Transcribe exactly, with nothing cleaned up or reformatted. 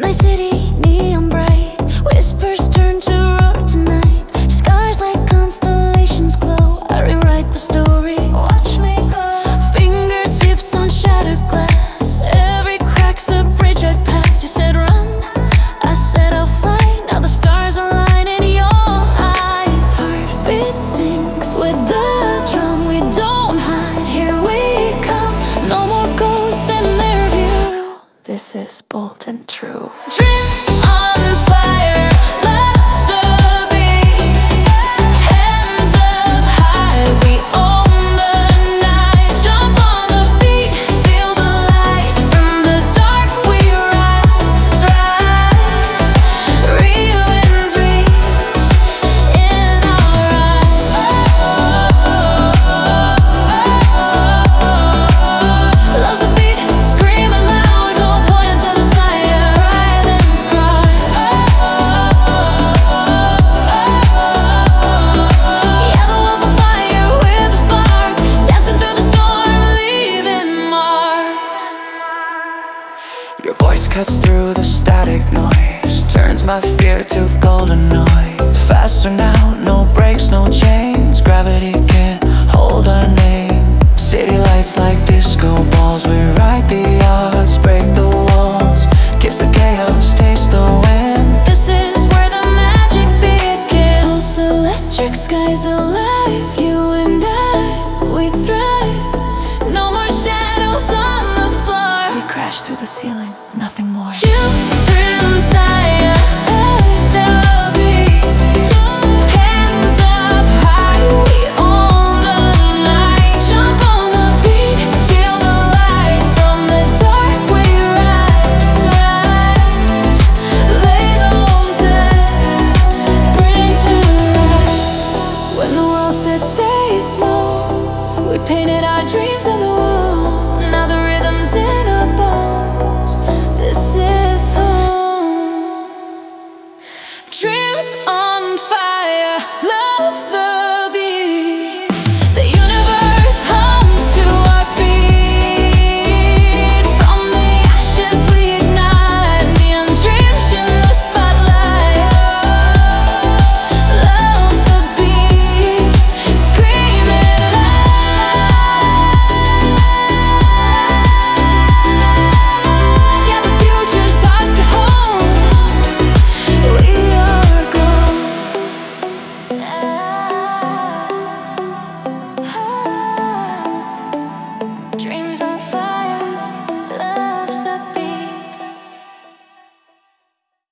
my city, neon bright. Whispers turn to roar tonight. Scars like constellations glow. I rewrite the story, watch me go. Fingertips on shattered glass. Every crack's a bridge I pass. You said run, I said I'll fly. Now the stars align in your eyes. Heartbeat sinks with the drum. We don't hide, here we come. No more ghosts in their view. This is bold and true. Dreams on fire, love's the beat. Hands up high, we own the night. Jump on the beat, feel the light. From the dark we rise, rise. Ruins reach in our eyes. Love's the beat, screaming loud. Hold point to the sky, pride and scry. Yeah, the world's on fire with a spark, dancing through the storm, leaving marks. Your voice cuts through the static noise, turns my fear to golden noise. Faster now, no brakes, no chains. Gravity can't hold our name. City lights like disco balls. We ride the odds, break the walls. Kiss the chaos, taste the wind. This is where the magic begins. Pulse electric, skies alive. You and I, we thrive. No more shadows on the floor. We crash through the ceiling, nothing more. You thrill inside, us to be. Hands up high, we own the night. Jump on the beat, feel the light. From the dark we rise, rise. Lay those eggs, bring to rise. When the world said stay small, we painted our dreams on the wall. Now the rhythm's in our bones. This is home. Dreams on fire, love's the